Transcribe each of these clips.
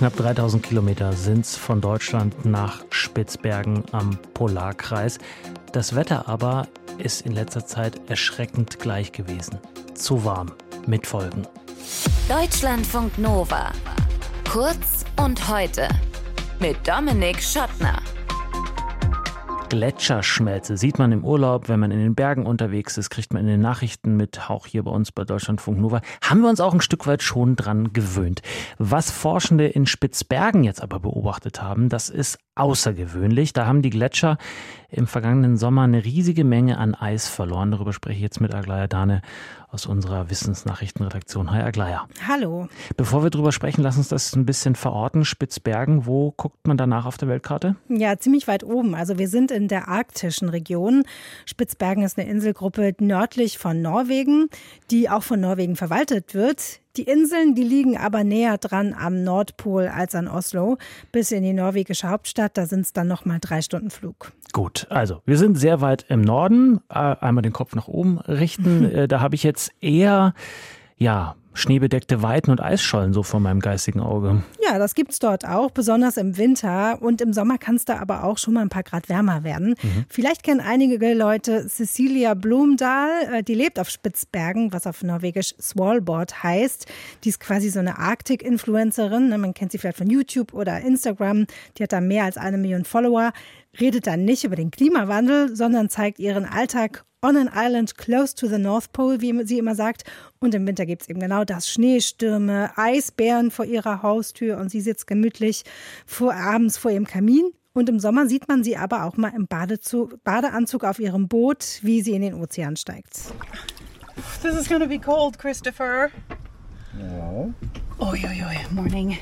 Knapp 3000 Kilometer sind es von Deutschland nach Spitzbergen am Polarkreis. Das Wetter aber ist in letzter Zeit erschreckend gleich gewesen. Zu warm, mit Folgen. Deutschlandfunk Nova. Kurz und heute. Mit Dominik Schottner. Gletscherschmelze sieht man im Urlaub, wenn man in den Bergen unterwegs ist, kriegt man in den Nachrichten mit, auch hier bei uns bei Deutschlandfunk Nova. Haben wir uns auch ein Stück weit schon dran gewöhnt. Was Forschende in Spitzbergen jetzt aber beobachtet haben, das ist außergewöhnlich. Da haben die Gletscher im vergangenen Sommer eine riesige Menge an Eis verloren. Darüber spreche ich jetzt mit Aglaja Dane aus unserer Wissensnachrichtenredaktion. Hi Aglaja. Hallo. Bevor wir drüber sprechen, lass uns das ein bisschen verorten. Spitzbergen, wo guckt man danach auf der Weltkarte? Ja, ziemlich weit oben. Also wir sind in der arktischen Region. Spitzbergen ist eine Inselgruppe nördlich von Norwegen, die auch von Norwegen verwaltet wird. Die Inseln, die liegen aber näher dran am Nordpol als an Oslo. Bis in die norwegische Hauptstadt, da sind es dann nochmal 3 Stunden Flug. Gut, also wir sind sehr weit im Norden. Einmal den Kopf nach oben richten. Da habe ich jetzt eher, schneebedeckte Weiten und Eisschollen so vor meinem geistigen Auge. Ja, das gibt's dort auch, besonders im Winter. Und im Sommer kann es da aber auch schon mal ein paar Grad wärmer werden. Vielleicht kennen einige Leute Cecilia Blomdahl. Die lebt auf Spitzbergen, was auf Norwegisch Svalbard heißt. Die ist quasi so eine Arktik-Influencerin. Man kennt sie vielleicht von YouTube oder Instagram. Die hat da mehr als 1 Million Follower. Redet dann nicht über den Klimawandel, sondern zeigt ihren Alltag on an island close to the North Pole, wie sie immer sagt. Und im Winter gibt es eben genau das. Schneestürme, Eisbären vor ihrer Haustür und sie sitzt gemütlich abends vor ihrem Kamin. Und im Sommer sieht man sie aber auch mal im Badeanzug auf ihrem Boot, wie sie in den Ozean steigt. This is gonna be cold, Christopher. No. Oi, morning.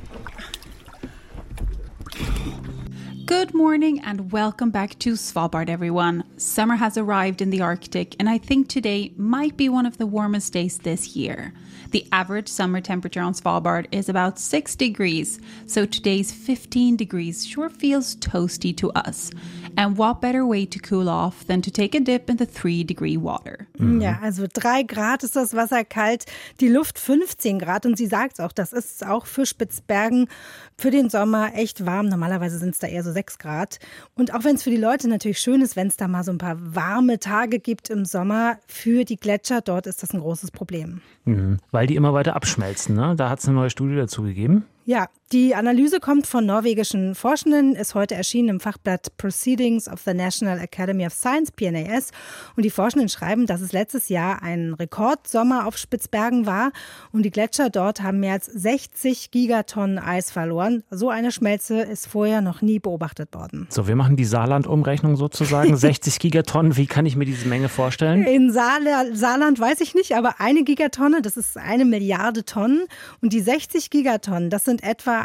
Good morning and welcome back to Svalbard, everyone. Summer has arrived in the Arctic, and I think today might be one of the warmest days this year. The average summer temperature on Svalbard is about 6 degrees, so today's 15 degrees sure feels toasty to us. And what better way to cool off than to take a dip in the 3-degree water? Ja, also 3 Grad ist das Wasser kalt, die Luft 15 Grad und sie sagt es auch, das ist auch für Spitzbergen für den Sommer echt warm. Normalerweise sind es da eher so 6 Grad. Und auch wenn es für die Leute natürlich schön ist, wenn es da mal so ein paar warme Tage gibt im Sommer, für die Gletscher dort ist das ein großes Problem. Weil die immer weiter abschmelzen, ne? Da hat es eine neue Studie dazu gegeben. Ja, die Analyse kommt von norwegischen Forschenden, ist heute erschienen im Fachblatt Proceedings of the National Academy of Science, PNAS. Und die Forschenden schreiben, dass es letztes Jahr ein Rekordsommer auf Spitzbergen war. Und die Gletscher dort haben mehr als 60 Gigatonnen Eis verloren. So eine Schmelze ist vorher noch nie beobachtet worden. So, wir machen die Saarland-Umrechnung sozusagen. 60 Gigatonnen, wie kann ich mir diese Menge vorstellen? In Saarland weiß ich nicht, aber 1 Gigatonne, das ist 1 Milliarde Tonnen. Und die 60 Gigatonnen, das sind etwa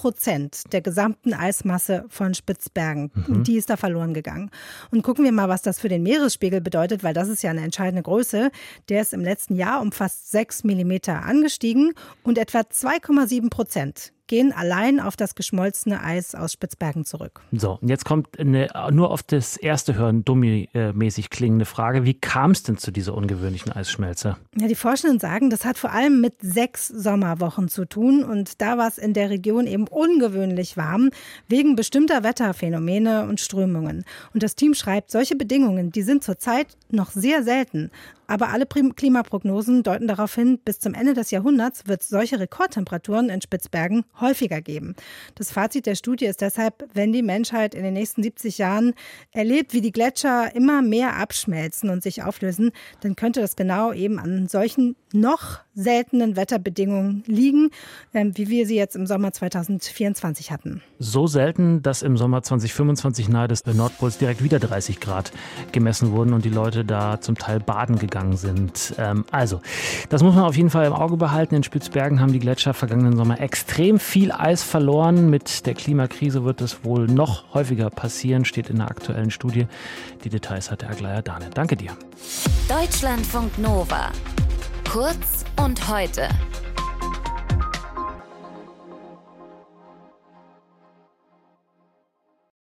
1% der gesamten Eismasse von Spitzbergen. Und die ist da verloren gegangen. Und gucken wir mal, was das für den Meeresspiegel bedeutet, weil das ist ja eine entscheidende Größe. Der ist im letzten Jahr um fast 6 Millimeter angestiegen und etwa 2,7% gehen allein auf das geschmolzene Eis aus Spitzbergen zurück. So, und jetzt kommt nur auf das erste Hören dummi-mäßig klingende Frage. Wie kam es denn zu dieser ungewöhnlichen Eisschmelze? Ja, die Forschenden sagen, das hat vor allem mit 6 Sommerwochen zu tun. Und da war es in der Region eben ungewöhnlich warm, wegen bestimmter Wetterphänomene und Strömungen. Und das Team schreibt, solche Bedingungen, die sind zurzeit noch sehr selten. Aber alle Klimaprognosen deuten darauf hin, bis zum Ende des Jahrhunderts wird es solche Rekordtemperaturen in Spitzbergen häufiger geben. Das Fazit der Studie ist deshalb, wenn die Menschheit in den nächsten 70 Jahren erlebt, wie die Gletscher immer mehr abschmelzen und sich auflösen, dann könnte das genau eben an solchen noch seltenen Wetterbedingungen liegen, wie wir sie jetzt im Sommer 2024 hatten. So selten, dass im Sommer 2025 nahe des Nordpols direkt wieder 30 Grad gemessen wurden und die Leute da zum Teil baden gegangen sind. Also, das muss man auf jeden Fall im Auge behalten. In Spitzbergen haben die Gletscher vergangenen Sommer extrem viel Eis verloren. Mit der Klimakrise wird es wohl noch häufiger passieren, steht in der aktuellen Studie. Die Details hat der Aglaja Dane. Danke dir. Deutschlandfunk Nova. Kurz und heute.